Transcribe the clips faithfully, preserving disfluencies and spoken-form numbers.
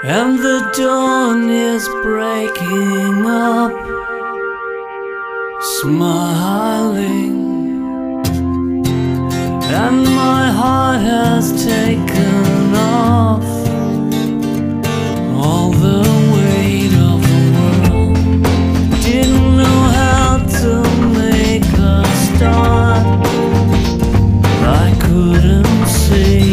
and the dawn is breaking up, smiling, and my heart has taken off all the weight of the world. Didn't know how to make a start, I couldn't see,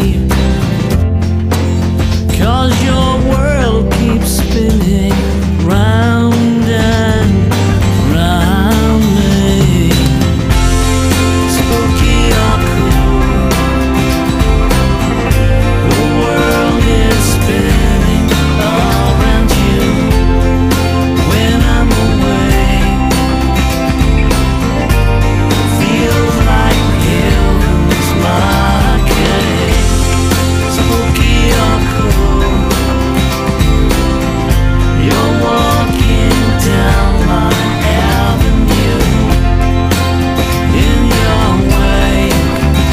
'cause your world keeps spinning round and round me. Spooky or cool, the world is spinning around you when I'm away. Feels like heaven's my cave. Spooky or cool, you're walking down my avenue in your wake.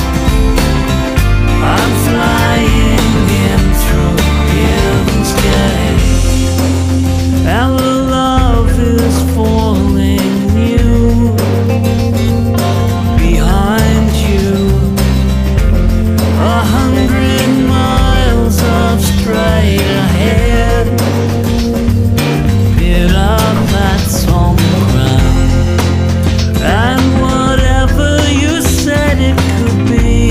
I'm flying in through heaven's gate, and the love is falling new behind you. A hundred miles of straight ahead, pick up that some ground, and whatever you said it could be,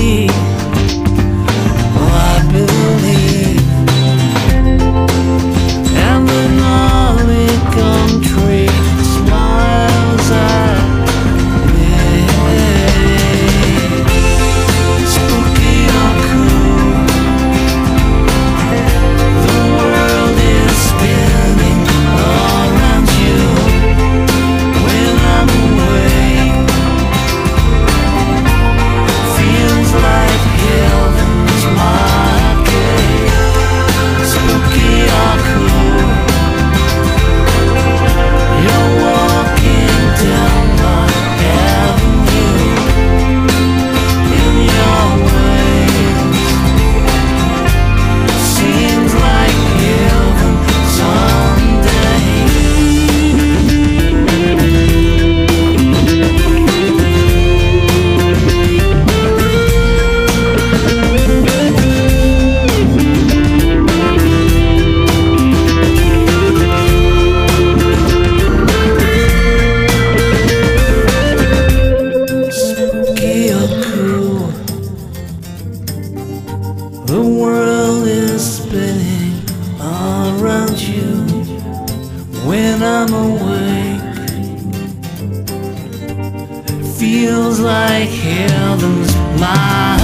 I believe. And the gnarly gum tree smiles at me. Spooky or cool, the world is spinning around you when I'm away. Feels like heaven's my cave. Spooky or cool, you're walking down my avenue in your ways. Seems like heaven someday. Spooky or cool, the world is spinning around you when I'm awake. Feels like heaven's my